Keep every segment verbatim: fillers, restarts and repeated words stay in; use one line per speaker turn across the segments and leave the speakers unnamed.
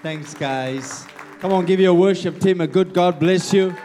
Thanks, guys. Come on, give your worship team a good God bless you.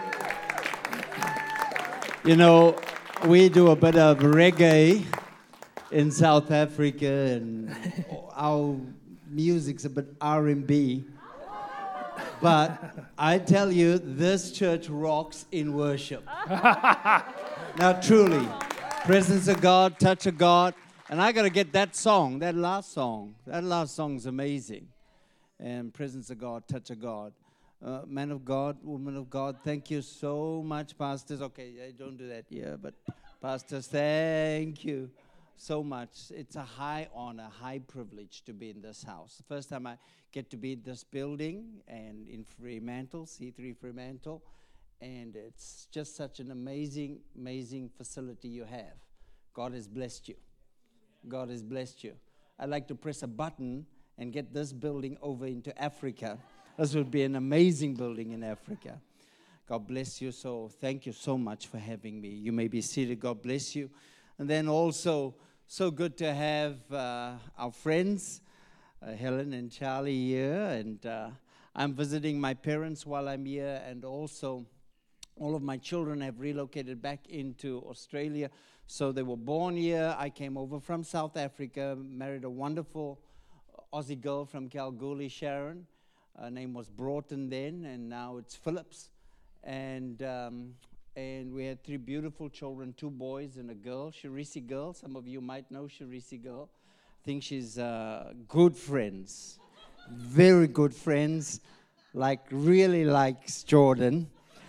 You know, we do a bit of reggae in South Africa, and our music's a bit R and B. But I tell you, this church rocks in worship. Now, truly, presence of God, touch of God. And I got to get that song, that last song. That last song's amazing. And presence of God, touch of God. Uh, man of God, woman of God, thank you so much, pastors. Okay, I don't do that here, but pastors, thank you so much. It's a high honor, high privilege to be in this house. The first time I get to be in this building and in Fremantle, C three Fremantle, and it's just such an amazing, amazing facility you have. God has blessed you. God has blessed you. I'd like to press a button and get this building over into Africa. This would be an amazing building in Africa. God bless you. So thank you so much for having me. You may be seated. God bless you. And then also, so good to have uh, our friends, uh, Helen and Charlie here. And uh, I'm visiting my parents while I'm here. And also, all of my children have relocated back into Australia. So they were born here. I came over from South Africa, married a wonderful Aussie girl from Kalgoorlie, Sharon. Her name was Broughton then, and now it's Phillips. And um, and we had three beautiful children, two boys and a girl, Sharisi girl. Some of you might know Sharisi girl. I think she's uh, good friends, very good friends, like really likes Jordan.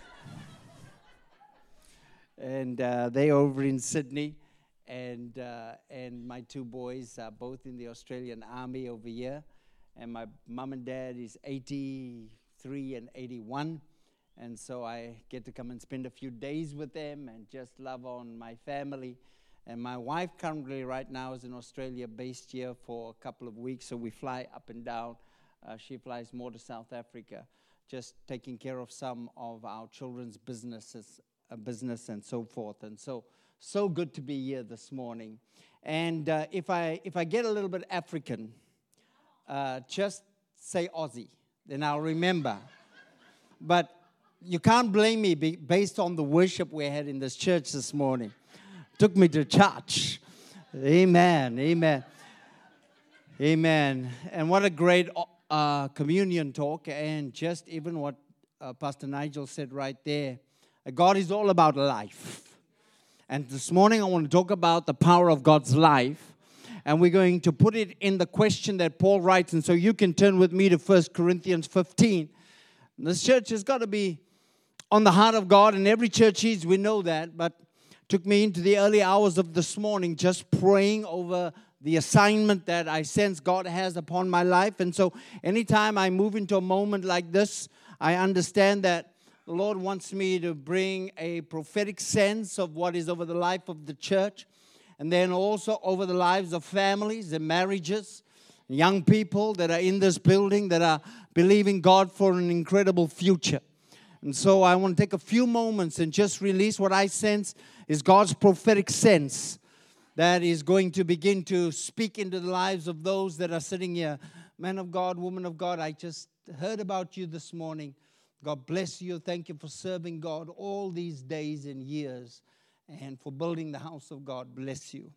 And uh, they over in Sydney, and uh, and my two boys are both in the Australian Army over here, and my mom and dad is eighty-three and eighty-one, and so I get to come and spend a few days with them and just love on my family. And my wife currently right now is in Australia, based here for a couple of weeks, so we fly up and down. Uh, she flies more to South Africa, just taking care of some of our children's businesses. business and so forth, and so so good to be here this morning. And uh, if I if I get a little bit African, uh, just say Aussie, then I'll remember. But you can't blame me be, based on the worship we had in this church this morning. Took me to church. Amen, amen, amen. And what a great uh, communion talk, and just even what uh, Pastor Nigel said right there. God is all about life. And this morning I want to talk about the power of God's life. And we're going to put it in the question that Paul writes. And so you can turn with me to First Corinthians fifteen. This church has got to be on the heart of God. And every church is, we know that. But it took me into the early hours of this morning just praying over the assignment that I sense God has upon my life. And so anytime I move into a moment like this, I understand that the Lord wants me to bring a prophetic sense of what is over the life of the church, and then also over the lives of families and marriages, young people that are in this building that are believing God for an incredible future. And so I want to take a few moments and just release what I sense is God's prophetic sense that is going to begin to speak into the lives of those that are sitting here. Man of God, woman of God, I just heard about you this morning. God bless you. Thank you for serving God all these days and years and for building the house of God. Bless you.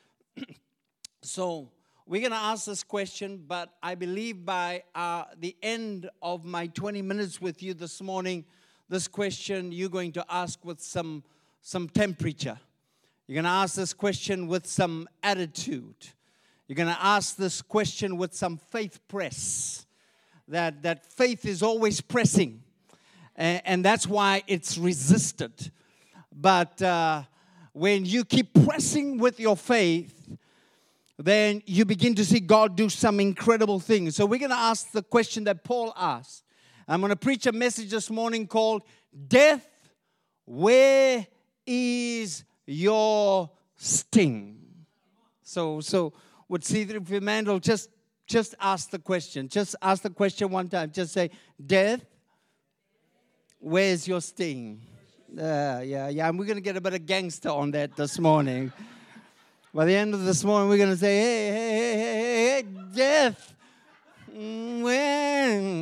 So we're going to ask this question, but I believe by uh, the end of my twenty minutes with you this morning, this question you're going to ask with some, some temperature. You're going to ask this question with some attitude. You're going to ask this question with some faith press. That, that faith is always pressing. And that's why it's resisted. But uh, when you keep pressing with your faith, then you begin to see God do some incredible things. So we're going to ask the question that Paul asked. I'm going to preach a message this morning called, Death, Where is Your Sting? So, so would C three Fremantle just, just ask the question. Just ask the question one time. Just say, Death, where's your sting? Uh, yeah, yeah. And we're going to get a bit of gangster on that this morning. By the end of this morning, we're going to say, hey, hey, hey, hey, hey, death. When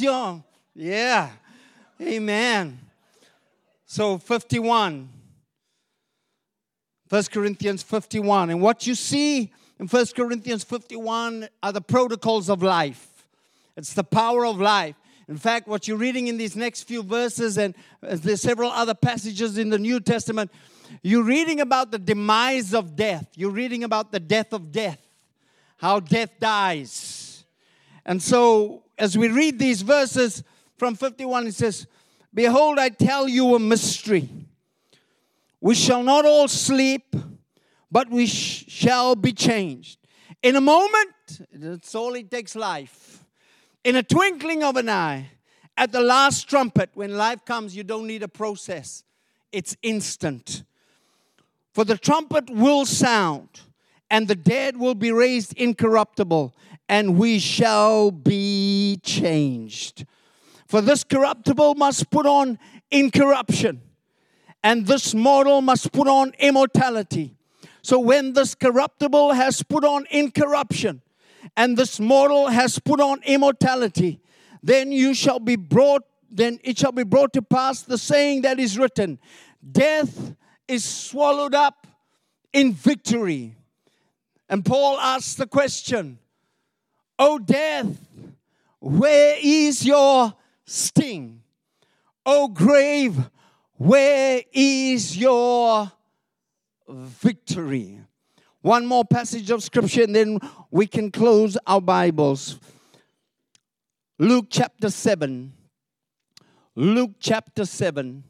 your... Yeah. Amen. So fifty-one. First Corinthians fifty-one. And what you see in First Corinthians fifty-one are the protocols of life. It's the power of life. In fact, what you're reading in these next few verses, and there's several other passages in the New Testament, you're reading about the demise of death. You're reading about the death of death, how death dies. And so, as we read these verses from fifty-one, it says, "Behold, I tell you a mystery. We shall not all sleep, but we sh- shall be changed. In a moment," that's all it takes, life. "In a twinkling of an eye, at the last trumpet." When life comes, you don't need a process. It's instant. "For the trumpet will sound, and the dead will be raised incorruptible, and we shall be changed. For this corruptible must put on incorruption, and this mortal must put on immortality. So when this corruptible has put on incorruption, and this mortal has put on immortality, then you shall be brought, then it shall be brought to pass the saying that is written, death is swallowed up in victory." And Paul asks the question, "O death, where is your sting? O grave, where is your victory?" One more passage of scripture and then we can close our Bibles. Luke chapter seven. Luke chapter seven.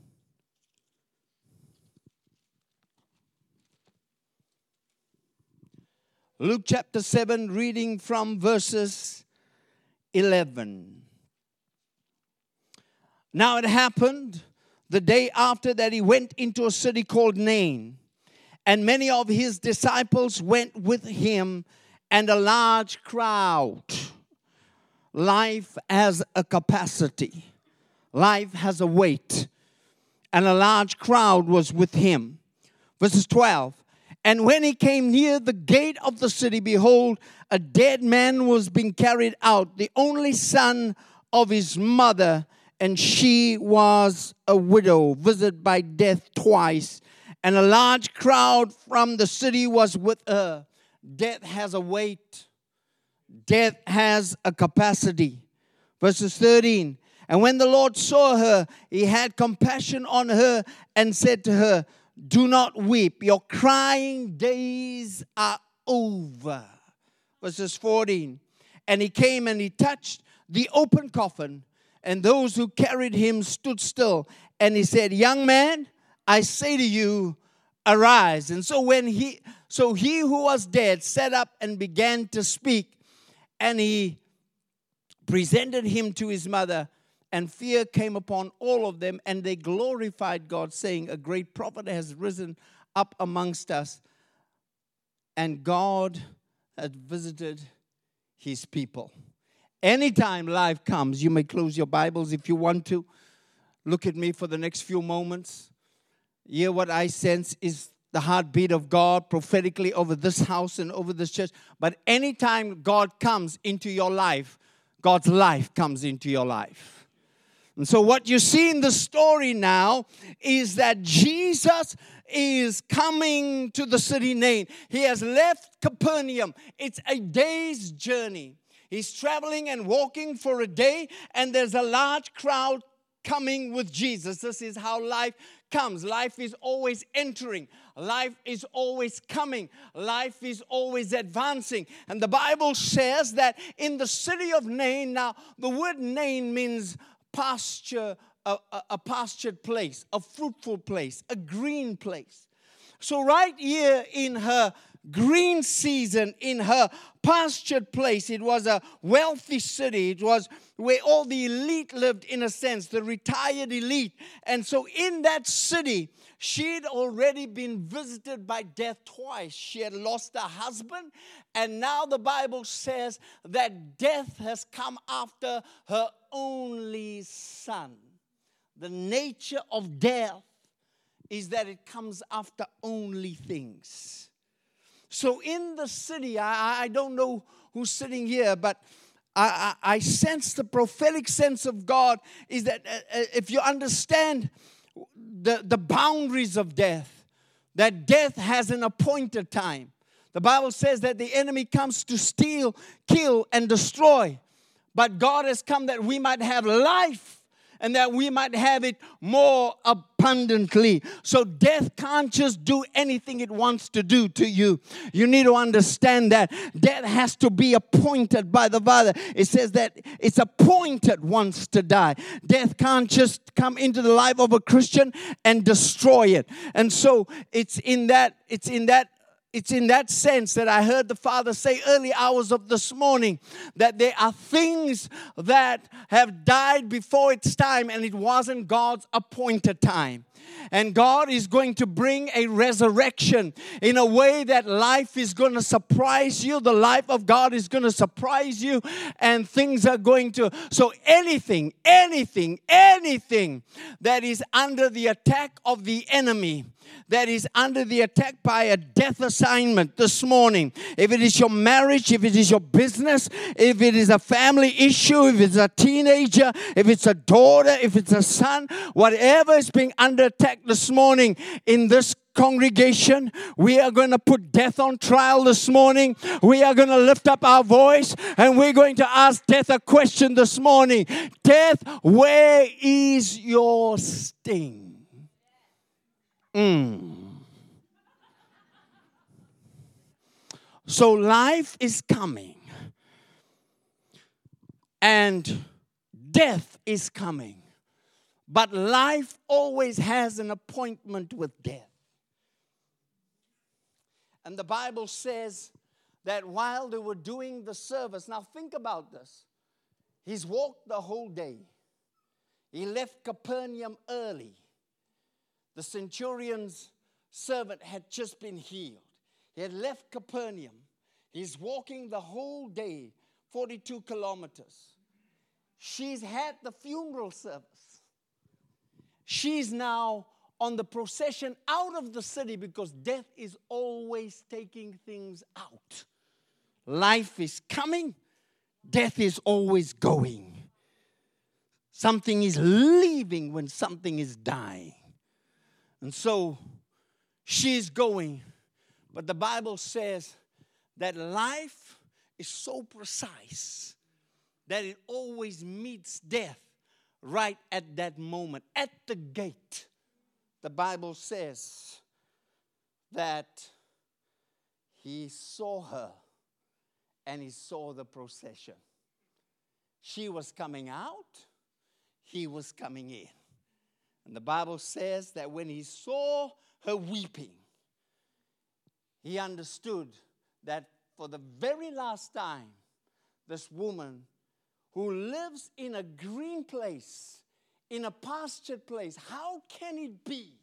Luke chapter seven, reading from verses eleven. "Now it happened the day after that he went into a city called Nain, and many of his disciples went with him, and a large crowd." Life has a capacity. Life has a weight. "And a large crowd was with him." Verses twelve. "And when he came near the gate of the city, behold, a dead man was being carried out, the only son of his mother, and she was a widow, visited by death twice. And a large crowd from the city was with her." Death has a weight. Death has a capacity. Verses thirteen. "And when the Lord saw her, he had compassion on her and said to her, do not weep. Your crying days are over." Verses fourteen. "And he came and he touched the open coffin, and those who carried him stood still. And he said, young man, I say to you, arise." And so when he, so he who was dead sat up and began to speak, and he presented him to his mother. And fear came upon all of them, and they glorified God, saying, "A great prophet has risen up amongst us, and God has visited his people." Anytime life comes, you may close your Bibles if you want to. Look at me for the next few moments. Hear what I sense is the heartbeat of God prophetically over this house and over this church. But anytime God comes into your life, God's life comes into your life. And so what you see in the story now is that Jesus is coming to the city Nain. He has left Capernaum. It's a day's journey. He's traveling and walking for a day, and there's a large crowd coming with Jesus. This is how life comes. Life is always entering. Life is always coming. Life is always advancing. And the Bible says that in the city of Nain, now the word Nain means pasture, a, a, a pastured place, a fruitful place, a green place. So right here in her green season, in her pastured place, it was a wealthy city. It was where all the elite lived, in a sense, the retired elite. And so in that city, she'd already been visited by death twice. She had lost her husband, and now the Bible says that death has come after her only son. The nature of death is that it comes after only things. So in the city, I, I don't know who's sitting here, but I, I, I sense the prophetic sense of God is that uh, if you understand the, the boundaries of death, that death has an appointed time. The Bible says that the enemy comes to steal, kill, and destroy. But God has come that we might have life and that we might have it more abundantly. So death can't just do anything it wants to do to you. You need to understand that death has to be appointed by the Father. It says that it's appointed once to die. Death can't just come into the life of a Christian and destroy it. And so it's in that, it's in that It's in that sense that I heard the Father say early hours of this morning that there are things that have died before its time and it wasn't God's appointed time. And God is going to bring a resurrection in a way that life is going to surprise you. The life of God is going to surprise you and things are going to... So anything, anything, anything that is under the attack of the enemy, that is under the attack by a death assignment this morning. If it is your marriage, if it is your business, if it is a family issue, if it's a teenager, if it's a daughter, if it's a son, whatever is being under attack this morning in this congregation, we are going to put death on trial this morning. We are going to lift up our voice and we're going to ask death a question this morning. Death, where is your sting? Mm. So life is coming and death is coming, but life always has an appointment with death. And the Bible says that while they were doing the service, now think about this, he's walked the whole day. He left Capernaum early. The centurion's servant had just been healed. He had left Capernaum. He's walking the whole day, forty-two kilometers. She's had the funeral service. She's now on the procession out of the city because death is always taking things out. Life is coming. Death is always going. Something is leaving when something is dying. And so she's going. But the Bible says that life is so precise that it always meets death right at that moment. At the gate, the Bible says that he saw her and he saw the procession. She was coming out, he was coming in. And the Bible says that when he saw her weeping, he understood that for the very last time, this woman who lives in a green place, in a pastured place, how can it be?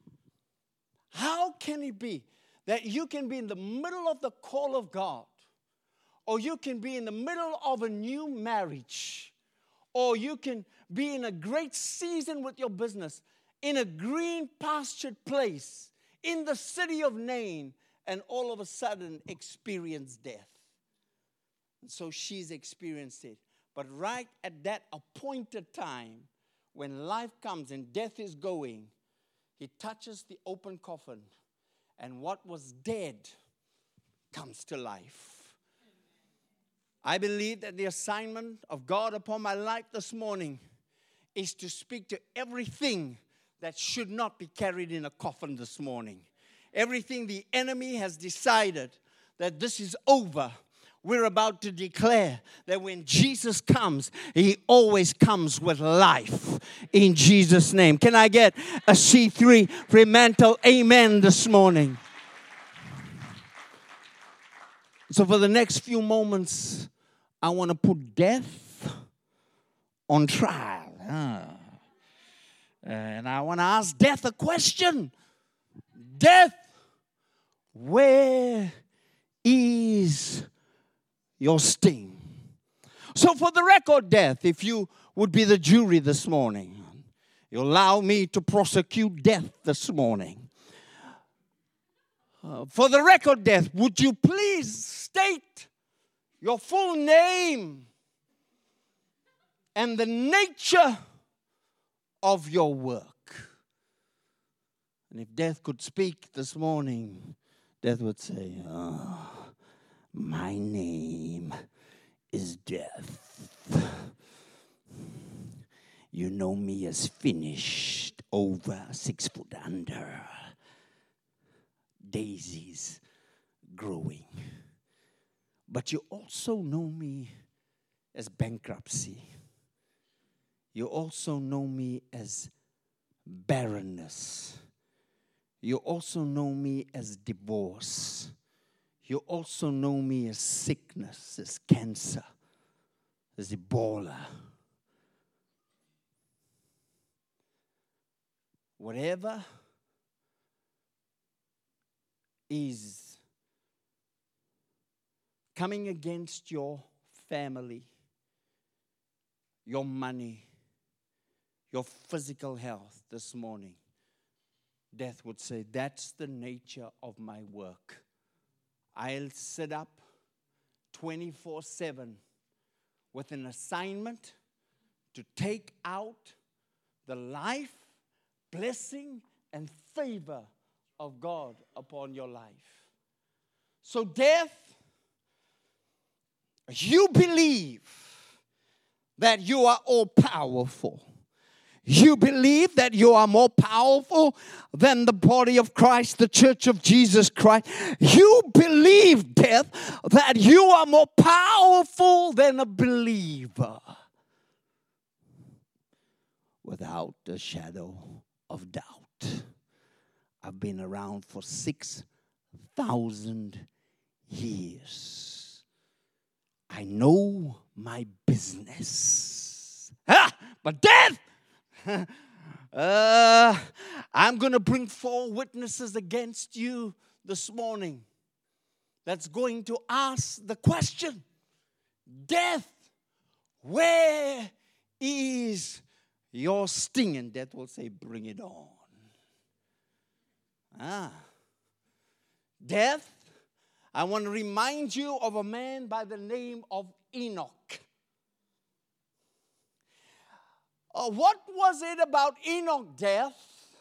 How can it be that you can be in the middle of the call of God, or you can be in the middle of a new marriage, or you can be in a great season with your business, in a green pastured place, in the city of Nain, and all of a sudden experience death? And so she's experienced it. But right at that appointed time, when life comes and death is going, he touches the open coffin, and what was dead comes to life. I believe that the assignment of God upon my life this morning is to speak to everything that should not be carried in a coffin this morning. Everything the enemy has decided that this is over. We're about to declare that when Jesus comes, he always comes with life in Jesus' name. Can I get a C three Fremantle amen this morning? So for the next few moments, I want to put death on trial. Ah. And I want to ask death a question. Death, where is your sting? So for the record, death, if you would be the jury this morning, you allow me to prosecute death this morning. Uh, for the record, death, would you please state your full name and the nature of your work. And if death could speak this morning, death would say, oh, my name is death. You know me as finished, over, six foot under. Daisies growing. But you also know me as bankruptcy. You also know me as barrenness. You also know me as divorce. You also know me as sickness, as cancer, as Ebola. Whatever is coming against your family, your money, your physical health this morning, death would say, that's the nature of my work. I'll sit up twenty-four seven with an assignment to take out the life, blessing, and favor of God upon your life. So death, you believe that you are all powerful. You believe that you are more powerful than the body of Christ, the church of Jesus Christ. You believe, death, that you are more powerful than a believer. Without a shadow of doubt. I've been around for six thousand years. I know my business. Ah, but death! uh, I'm going to bring four witnesses against you this morning that's going to ask the question, death, where is your sting? And death will say, bring it on. Ah, death, I want to remind you of a man by the name of Enoch. Uh, what was it about Enoch, death,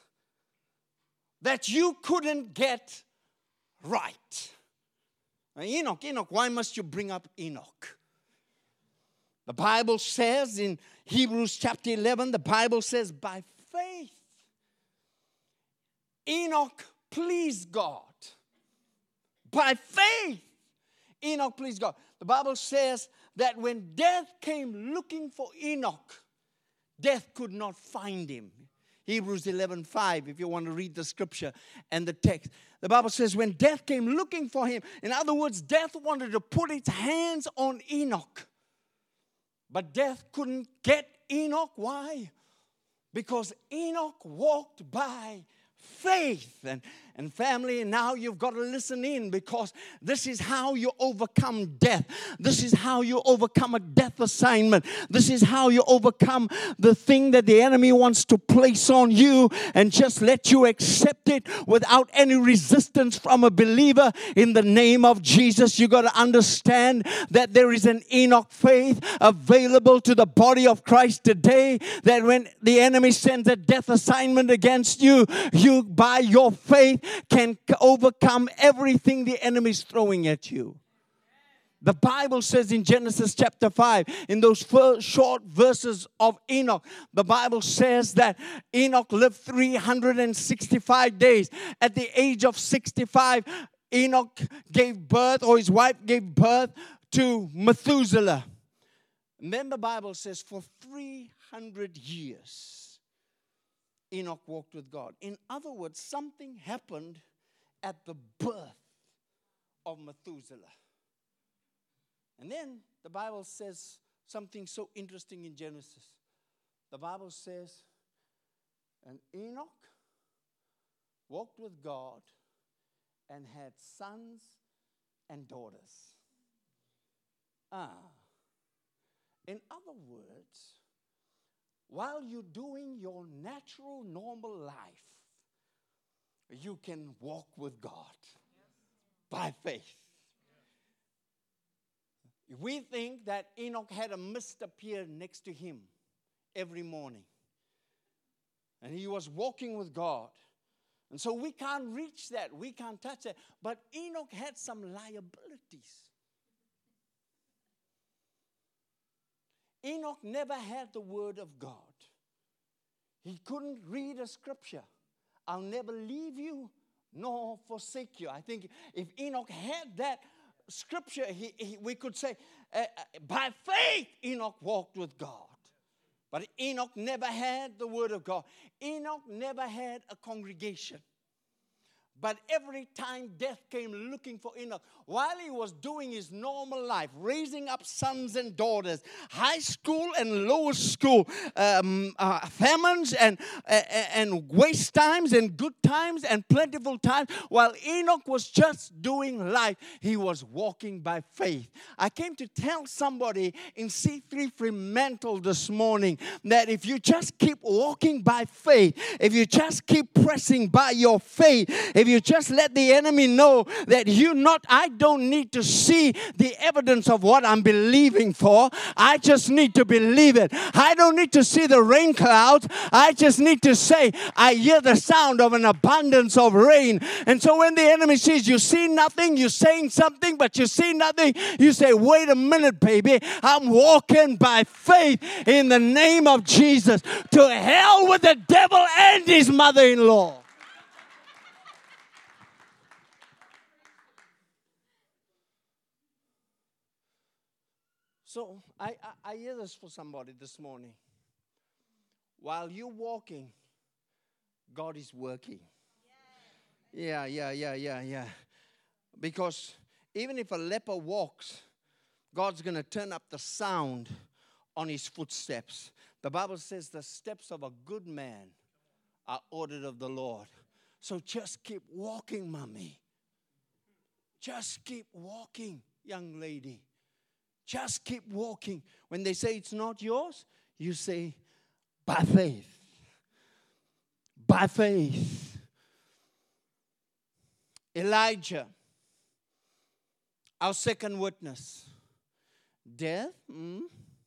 that you couldn't get right? Now, Enoch, Enoch, why must you bring up Enoch? The Bible says in Hebrews chapter eleven, the Bible says, by faith, Enoch pleased God. By faith, Enoch pleased God. The Bible says that when death came looking for Enoch, death could not find him. Hebrews eleven five, if you want to read the scripture and the text. The Bible says when death came looking for him, in other words, death wanted to put its hands on Enoch. But death couldn't get Enoch. Why? Because Enoch walked by faith. And, and family, now you've got to listen in, because this is how you overcome death. This is how you overcome a death assignment. This is how you overcome the thing that the enemy wants to place on you and just let you accept it without any resistance from a believer. In the name of Jesus, you got to understand that there is an Enoch faith available to the body of Christ today, that when the enemy sends a death assignment against you, you by your faith can overcome everything the enemy is throwing at you. The Bible says in Genesis chapter five, in those first short verses of Enoch, the Bible says that Enoch lived three hundred sixty-five days. At the age of sixty-five, Enoch gave birth, or his wife gave birth to Methuselah. And then the Bible says for three hundred years, Enoch walked with God. In other words, something happened at the birth of Methuselah. And then the Bible says something so interesting in Genesis. The Bible says, and Enoch walked with God and had sons and daughters. Ah. In other words, while you're doing your natural, normal life, you can walk with God by faith. We think that Enoch had a mist appear next to him every morning. And he was walking with God. And so we can't reach that. We can't touch that. But Enoch had some liabilities. Enoch never had the word of God. He couldn't read a scripture. I'll never leave you nor forsake you. I think if Enoch had that scripture, he, he, we could say, uh, by faith, Enoch walked with God. But Enoch never had the word of God. Enoch never had a congregation. But every time death came looking for Enoch, while he was doing his normal life, raising up sons and daughters, high school and lower school, um, uh, famines and, uh, and waste times and good times and plentiful times, while Enoch was just doing life, he was walking by faith. I came to tell somebody in C three Fremantle this morning that if you just keep walking by faith, if you just keep pressing by your faith, if you just let the enemy know that you not, I don't need to see the evidence of what I'm believing for. I just need to believe it. I don't need to see the rain clouds. I just need to say, I hear the sound of an abundance of rain. And so when the enemy says, you see nothing, you're saying something, but you see nothing, you say, wait a minute, baby. I'm walking by faith in the name of Jesus. To hell with the devil and his mother-in-law. So I, I, I hear this for somebody this morning. While you're walking, God is working. Yeah, yeah, yeah, yeah, yeah. Because even if a leper walks, God's going to turn up the sound on his footsteps. The Bible says the steps of a good man are ordered of the Lord. So just keep walking, mommy. Just keep walking, young lady. Just keep walking. When they say it's not yours, you say, by faith. By faith. Elijah, our second witness. Death. Mm.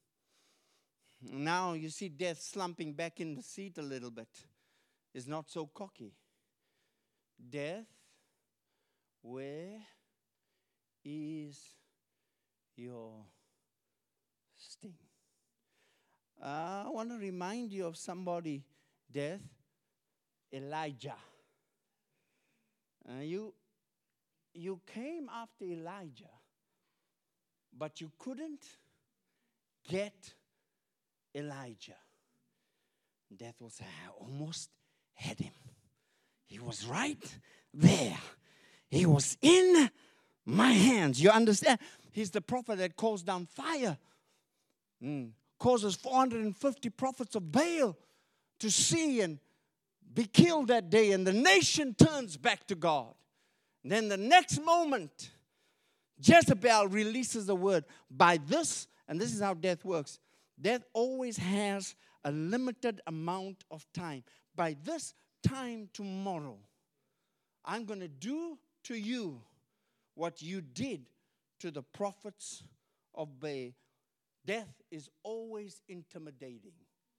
Now you see death slumping back in the seat a little bit. Is not so cocky. Death, where is your sting? Uh, I want to remind you of somebody, death, Elijah. Uh, you, you came after Elijah, but you couldn't get Elijah. Death will say, I almost had him. He was right there. He was in my hands. You understand? He's the prophet that calls down fire. Mm. Causes four hundred fifty prophets of Baal to see and be killed that day. And the nation turns back to God. And then the next moment, Jezebel releases the word. By this, and this is how death works. Death always has a limited amount of time. By this time tomorrow, I'm going to do to you what you did to the prophets of Baal. Death is always intimidating.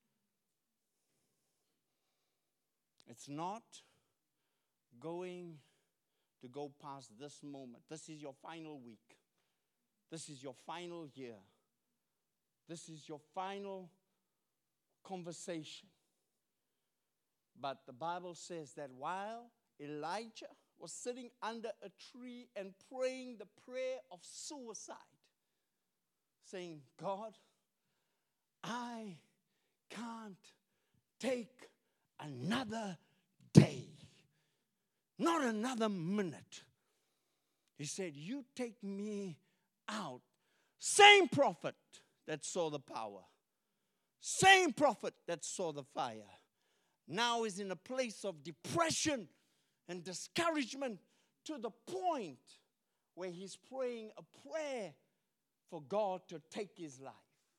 It's not going to go past this moment. This is your final week. This is your final year. This is your final conversation. But the Bible says that while Elijah was sitting under a tree and praying the prayer of suicide, saying, God, I can't take another day, not another minute. He said, you take me out. Same prophet that saw the power, same prophet that saw the fire, now is in a place of depression and discouragement to the point where he's praying a prayer for God to take his life.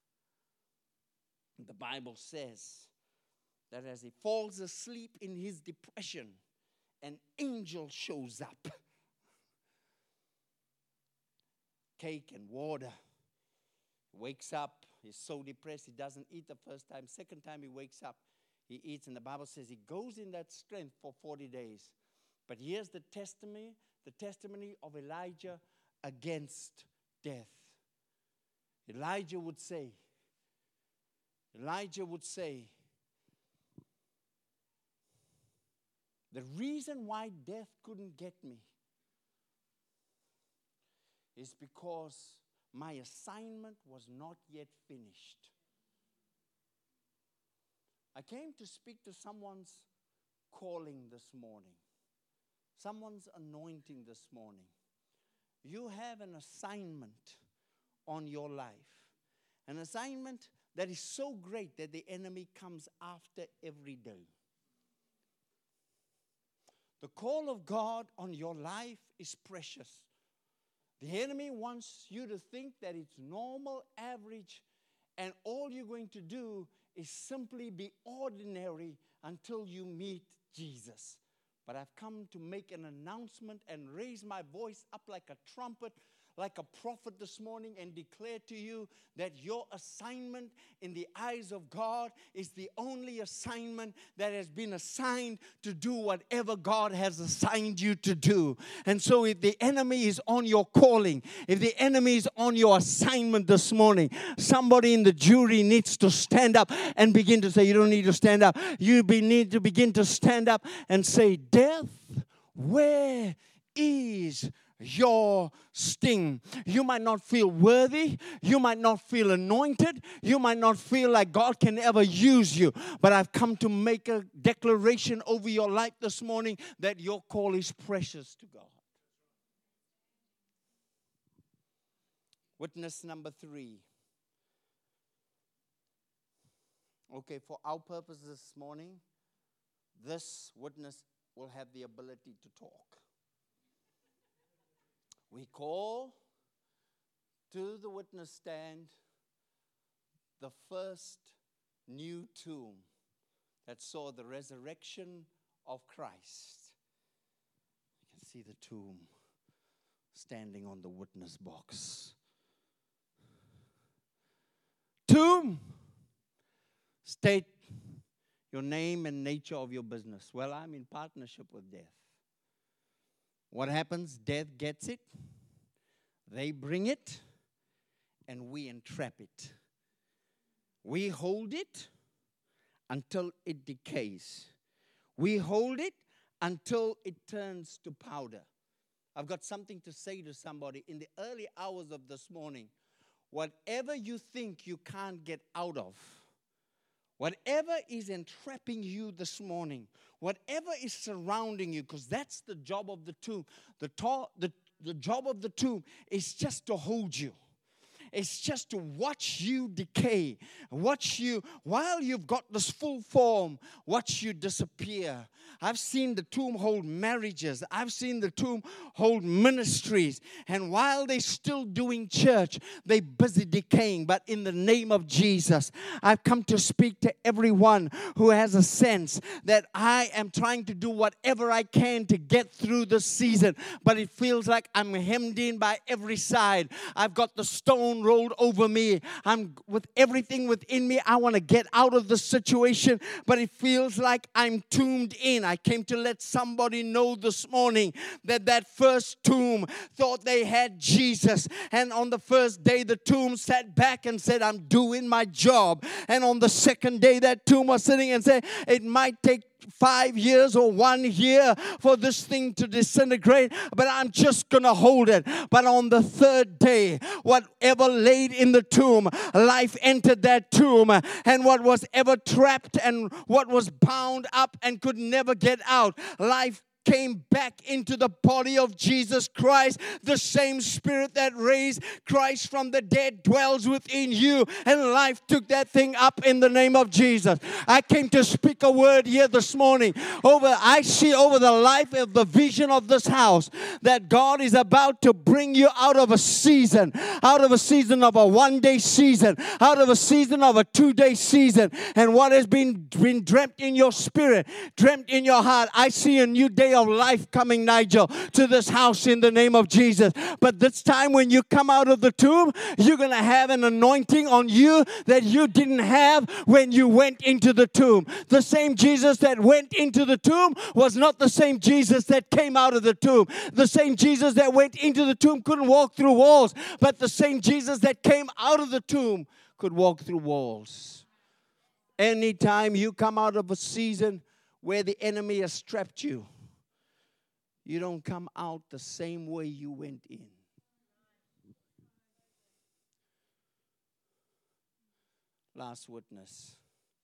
The Bible says that as he falls asleep in his depression, an angel shows up. Cake and water. Wakes up, he's so depressed, he doesn't eat the first time. Second time he wakes up, he eats, and the Bible says he goes in that strength for forty days. But here's the testimony, the testimony of Elijah against death. Elijah would say, Elijah would say, the reason why death couldn't get me is because my assignment was not yet finished. I came to speak to someone's calling this morning, someone's anointing this morning. You have an assignment on your life, an assignment that is so great that the enemy comes after every day. The call of God on your life is precious. The enemy wants you to think that it's normal, average, and all you're going to do is simply be ordinary until you meet Jesus. But I've come to make an announcement and raise my voice up like a trumpet, like a prophet this morning, and declare to you that your assignment in the eyes of God is the only assignment that has been assigned to do whatever God has assigned you to do. And so if the enemy is on your calling, if the enemy is on your assignment this morning, somebody in the jury needs to stand up and begin to say, you don't need to stand up. You be, need to begin to stand up and say, death, where is your sting? You might not feel worthy. You might not feel anointed. You might not feel like God can ever use you. But I've come to make a declaration over your life this morning that your call is precious to God. Witness number three. Okay, for our purpose this morning, this witness will have the ability to talk. We call to the witness stand the first new tomb that saw the resurrection of Christ. You can see the tomb standing on the witness box. Tomb, state your name and nature of your business. Well, I'm in partnership with death. What happens? Death gets it, they bring it, and we entrap it. We hold it until it decays. We hold it until it turns to powder. I've got something to say to somebody in the early hours of this morning. Whatever you think you can't get out of, whatever is entrapping you this morning, whatever is surrounding you, because that's the job of the tomb. The, to- the, the job of the tomb is just to hold you. It's just to watch you decay, watch you, while you've got this full form, watch you disappear. I've seen the tomb hold marriages. I've seen the tomb hold ministries. And while they're still doing church, they're busy decaying. But in the name of Jesus, I've come to speak to everyone who has a sense that I am trying to do whatever I can to get through this season. But it feels like I'm hemmed in by every side. I've got the stone rolled over me. I'm with everything within me. I want to get out of the situation, but it feels like I'm tombed in. I came to let somebody know this morning that that first tomb thought they had Jesus, and on the first day the tomb sat back and said, I'm doing my job. And on the second day that tomb was sitting and said, it might take five years or one year for this thing to disintegrate, but I'm just going to hold it. But on the third day, whatever laid in the tomb, life entered that tomb, and what was ever trapped and what was bound up and could never get out, life came back into the body of Jesus Christ. The same Spirit that raised Christ from the dead dwells within you, and life took that thing up in the name of Jesus. I came to speak a word here this morning over, I see over the life of the vision of this house, that God is about to bring you out of a season, out of a season of a one-day season, out of a season of a two-day season, and what has been, been dreamt in your spirit, dreamt in your heart, I see a new day of life coming, Nigel, to this house in the name of Jesus. But this time when you come out of the tomb, you're going to have an anointing on you that you didn't have when you went into the tomb. The same Jesus that went into the tomb was not the same Jesus that came out of the tomb. The same Jesus that went into the tomb couldn't walk through walls, but the same Jesus that came out of the tomb could walk through walls. Anytime you come out of a season where the enemy has trapped you, you don't come out the same way you went in. Last witness.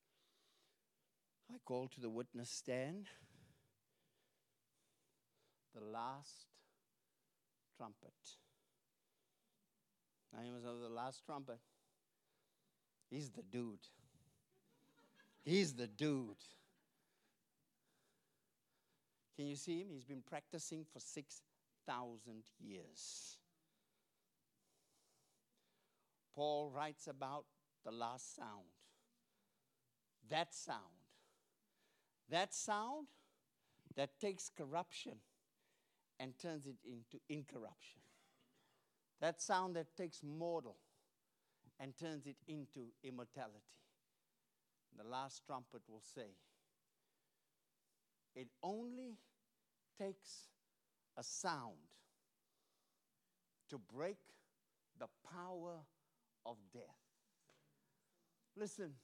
I call to the witness stand the last trumpet. Name of the last trumpet. He's the dude. He's the dude. Can you see him? He's been practicing for six thousand years. Paul writes about the last sound. That sound. That sound that takes corruption and turns it into incorruption. That sound that takes mortal and turns it into immortality. The last trumpet will say, it only takes a sound to break the power of death. Listen,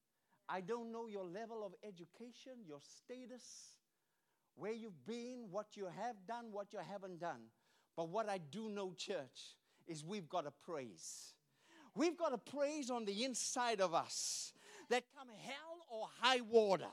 I don't know your level of education, your status, where you've been, what you have done, what you haven't done. But what I do know, church, is we've got a praise. We've got a praise on the inside of us that come hell or high water.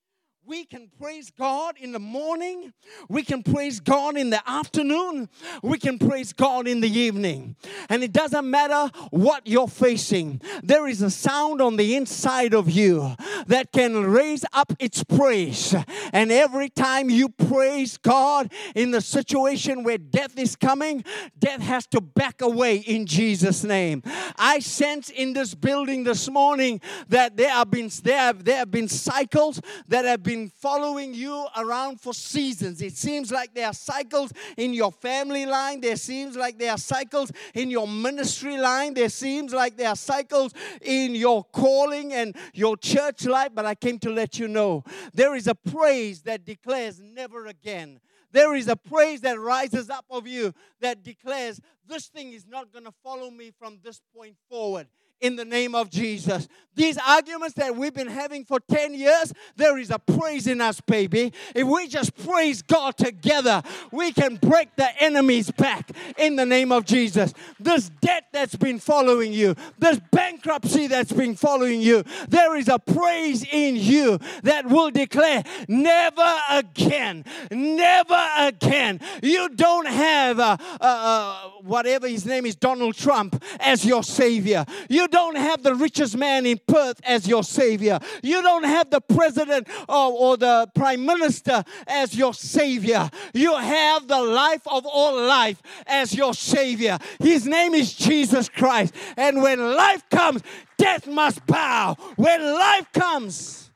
We can praise God in the morning. We can praise God in the afternoon. We can praise God in the evening. And it doesn't matter what you're facing. There is a sound on the inside of you that can raise up its praise. And every time you praise God in the situation where death is coming, death has to back away in Jesus' name. I sense in this building this morning that there have been, there have, there have been cycles that have been following you around for seasons. It seems like there are cycles in your family line. There seems like there are cycles in your ministry line. There seems like there are cycles in your calling and your church life. But I came to let you know there is a praise that declares never again. There is a praise that rises up of you that declares this thing is not going to follow me from this point forward. In the name of Jesus. These arguments that we've been having for ten years, there is a praise in us, baby. If we just praise God together, we can break the enemy's back in the name of Jesus. This debt that's been following you, this bankruptcy that's been following you, there is a praise in you that will declare, never again, never again. You don't have uh, uh, uh, whatever his name is, Donald Trump, as your savior. You You don't have the richest man in Perth as your savior. You don't have the president or, or the prime minister as your savior. You have the life of all life as your savior. His name is Jesus Christ. And when life comes, death must bow. When life comes,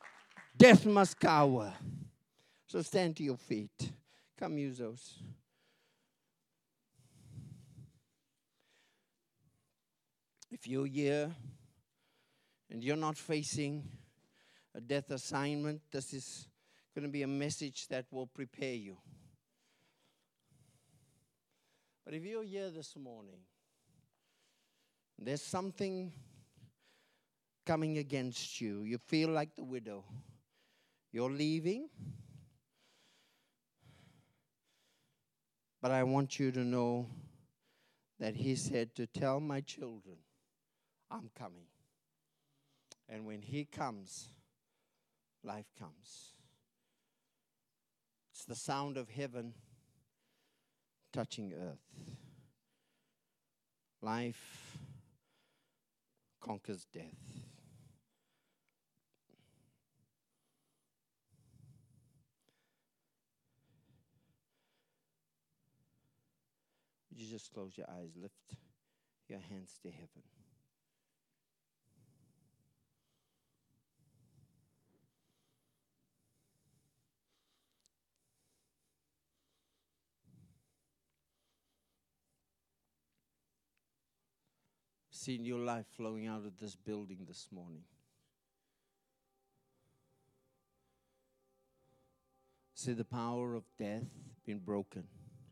death must cower. So stand to your feet. Come, musos. If you're here and you're not facing a death assignment, this is going to be a message that will prepare you. But if you're here this morning, there's something coming against you. You feel like the widow. You're leaving. But I want you to know that he said to tell my children, I'm coming. And when he comes, life comes. It's the sound of heaven touching earth. Life conquers death. Would you just close your eyes, lift your hands to heaven. see new life flowing out of this building this morning. See the power of death being broken.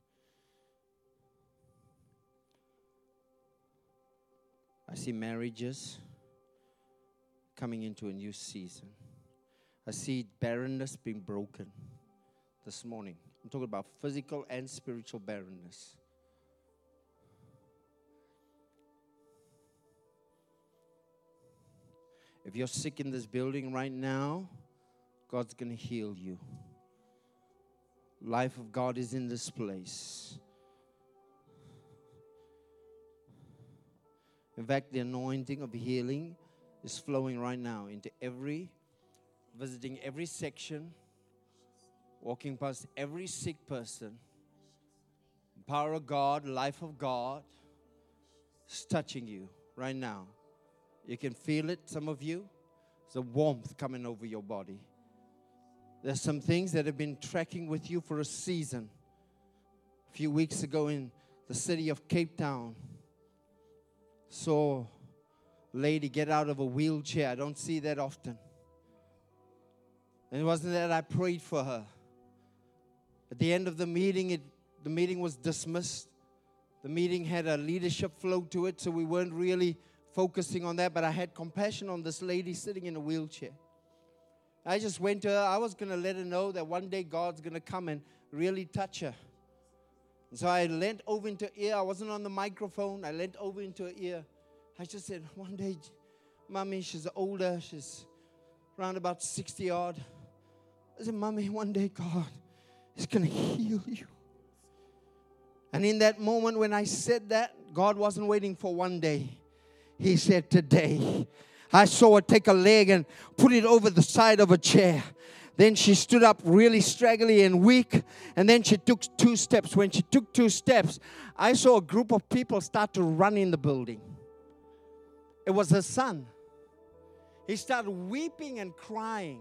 I see marriages coming into a new season. I see barrenness being broken this morning. I'm talking about physical and spiritual barrenness. If you're sick in this building right now, God's going to heal you. Life of God is in this place. In fact, the anointing of healing is flowing right now into every, visiting every section, walking past every sick person. The power of God, life of God is touching you right now. You can feel it, some of you. There's a warmth coming over your body. There's some things that have been tracking with you for a season. A few weeks ago in the city of Cape Town, saw a lady get out of a wheelchair. I don't see that often. And it wasn't that I prayed for her. At the end of the meeting, it, the meeting was dismissed. The meeting had a leadership flow to it, so we weren't really focusing on that, but I had compassion on this lady sitting in a wheelchair. I just went to her. I was going to let her know that one day God's going to come and really touch her. And so I leant over into her ear. I wasn't on the microphone. I leant over into her ear. I just said, one day, Mommy, she's older. She's around about sixty odd. I said, Mommy, one day God is going to heal you. And in that moment when I said that, God wasn't waiting for one day. He said, today. I saw her take a leg and put it over the side of a chair. Then she stood up really straggly and weak. And then she took two steps. When she took two steps, I saw a group of people start to run in the building. It was her son. He started weeping and crying.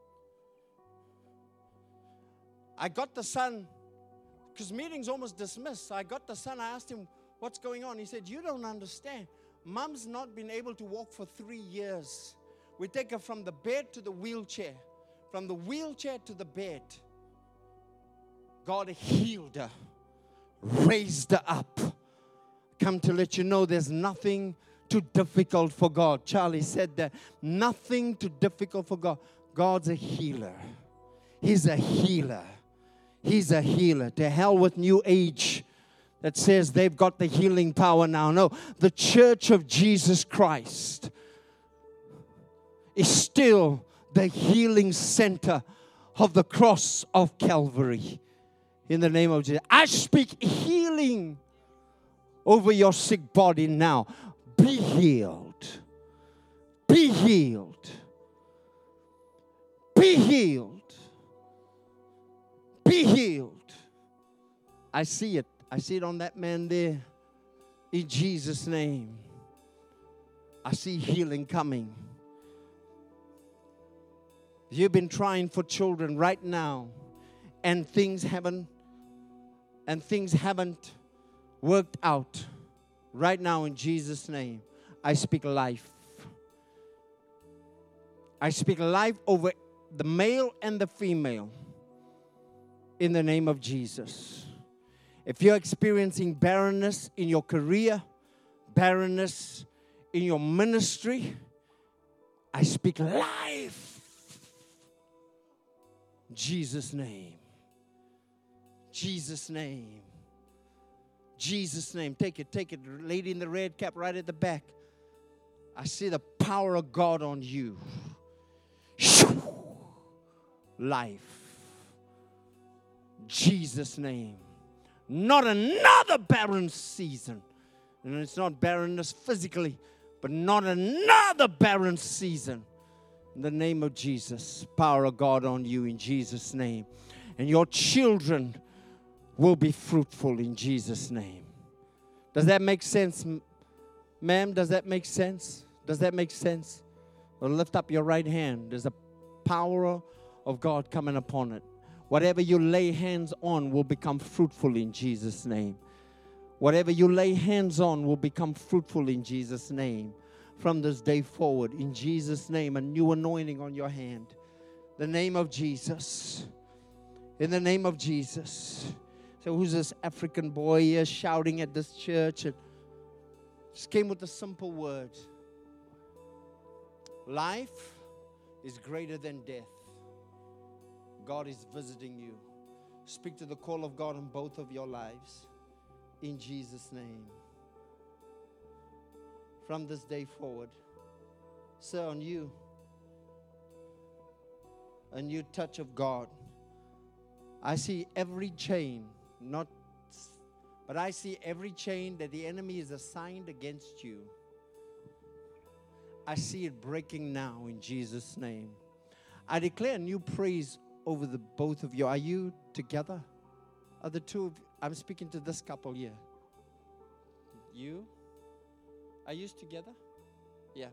I got the son, because meeting's almost dismissed. So I got the son. I asked him, what's going on? He said, you don't understand. Mom's not been able to walk for three years. We take her from the bed to the wheelchair, from the wheelchair to the bed. God healed her, raised her up. Come to let you know there's nothing too difficult for God. Charlie said that. Nothing too difficult for God. God's a healer. He's a healer. He's a healer. To hell with New Age that says they've got the healing power now. No, the Church of Jesus Christ is still the healing center of the cross of Calvary. In the name of Jesus, I speak healing over your sick body now. Be healed. Be healed. Be healed. Be healed. I see it. I see it on that man there. In Jesus' name. I see healing coming. You've been trying for children right now, and things haven't and things haven't worked out. Right now, in Jesus' name, I speak life. I speak life over the male and the female in the name of Jesus. If you're experiencing barrenness in your career, barrenness in your ministry, I speak life. Jesus' name. Jesus' name. Jesus' name. Take it, take it. Lady in the red cap right at the back. I see the power of God on you. Life. Jesus' name. Not another barren season. And it's not barrenness physically, but not another barren season. In the name of Jesus, power of God on you in Jesus' name. And your children will be fruitful in Jesus' name. Does that make sense, ma'am? Does that make sense? Does that make sense? Well, lift up your right hand. There's a power of God coming upon it. Whatever you lay hands on will become fruitful in Jesus' name.
Whatever you lay hands on will become fruitful in Jesus' name. From this day forward, in Jesus' name, a new anointing on your hand. The name of Jesus. In the name of Jesus. So who's this African boy here shouting at this church? And just came with a simple word. Life is greater than death. God is visiting you. Speak to the call of God in both of your lives. In Jesus' name. From this day forward. Sir, on you, a new touch of God. I see every chain, not, but I see every chain that the enemy is assigned against you. I see it breaking now in Jesus' name. I declare a new praise over the both of you. Are you together? Are the two of you? I'm speaking to this couple here. You? Are you together? Yeah.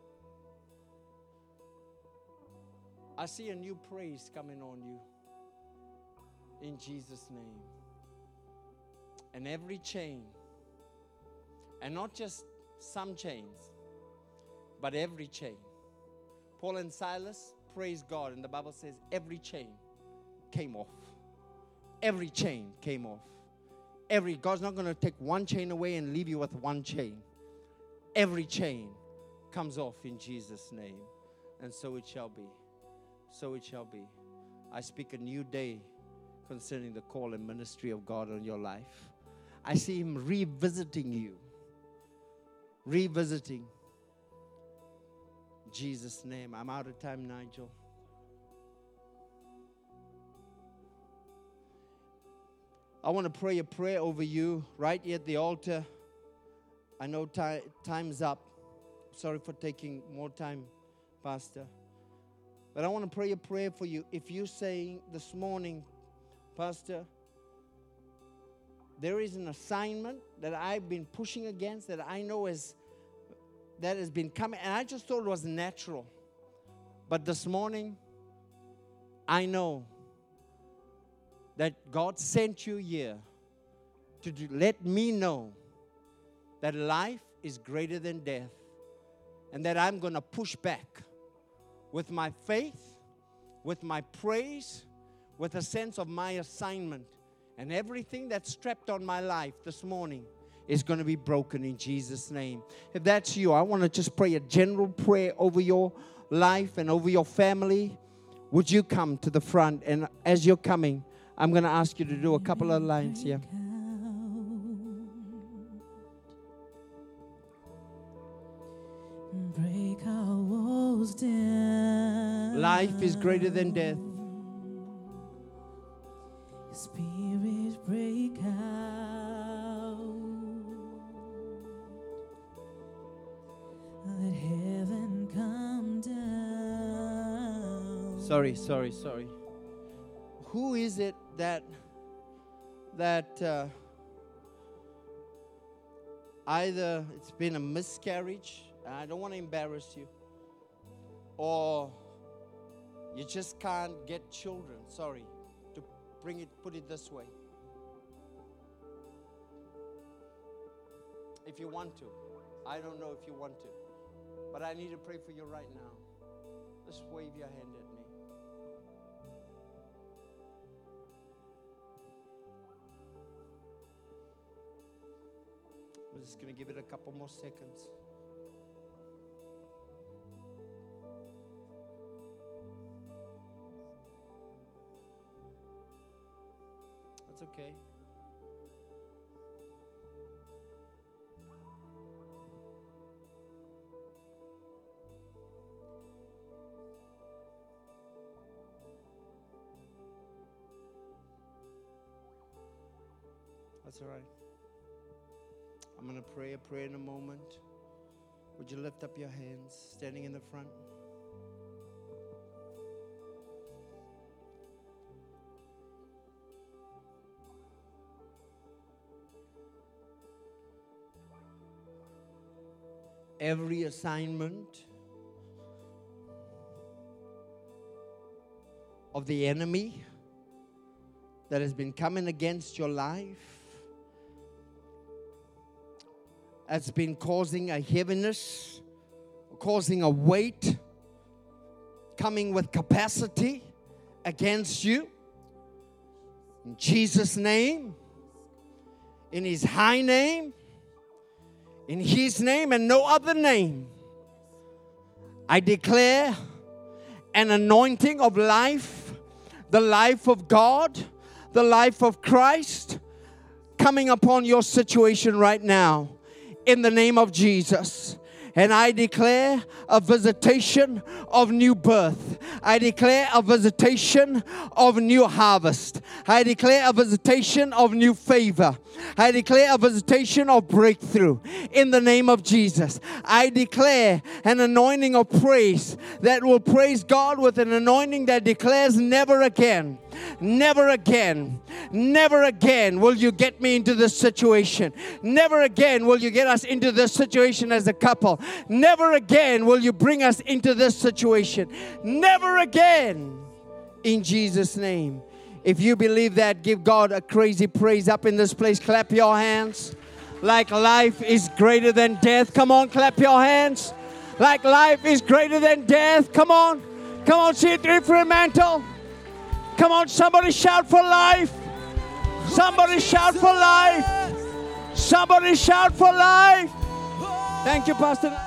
I see a new praise coming on you. In Jesus' name. And every chain, and not just some chains, but every chain. Paul and Silas, praise God, and the Bible says every chain came off. Every chain came off. Every, God's not going to take one chain away and leave you with one chain. Every chain comes off in Jesus' name. And so it shall be. So it shall be. I speak a new day concerning the call and ministry of God on your life. I see Him revisiting you. Revisiting. In Jesus' name. I'm out of time, Nigel. I want to pray a prayer over you right here at the altar. I know ti- time's up. Sorry for taking more time, Pastor. But I want to pray a prayer for you. If you're saying this morning, Pastor, there is an assignment that I've been pushing against that I know is, that has been coming, and I just thought it was natural. But this morning, I know that God sent you here to do, let me know that life is greater than death, and that I'm going to push back with my faith, with my praise, with a sense of my assignment. And everything that's strapped on my life this morning is going to be broken in Jesus' name. If that's you, I want to just pray a general prayer over your life and over your family. Would you come to the front? And as you're coming, I'm going to ask you to do a couple of lines here.
Break our walls down.
Life is greater than death.
Spirit, break out. Let heaven come down.
Sorry, sorry, sorry. Who is it that that uh, either it's been a miscarriage, and I don't want to embarrass you, or you just can't get children? Sorry, to bring it, put it this way. If you want to, I don't know if you want to, but I need to pray for you right now. Just wave your hand at me. I'm just going to give it a couple more seconds. That's okay. That's all right. I'm going to pray a prayer in a moment. Would you lift up your hands, standing in the front? Every assignment of the enemy that has been coming against your life, that's been causing a heaviness, causing a weight, coming with capacity against you. In Jesus' name, in His high name, in His name and no other name, I declare an anointing of life, the life of God, the life of Christ, coming upon your situation right now in the name of Jesus. And I declare a visitation of new birth. I declare a visitation of new harvest. I declare a visitation of new favor. I declare a visitation of breakthrough in the name of Jesus. I declare an anointing of praise that will praise God with an anointing that declares never again. Never again, never again will you get me into this situation. Never again will you get us into this situation as a couple. Never again will you bring us into this situation. Never again, in Jesus' name. If you believe that, give God a crazy praise up in this place. Clap your hands. Like life is greater than death. Come on, clap your hands. Like life is greater than death. Come on. Come on, see it through for a mantle. Come on, somebody shout for life. Somebody shout for life. Somebody shout for life. Thank you, Pastor.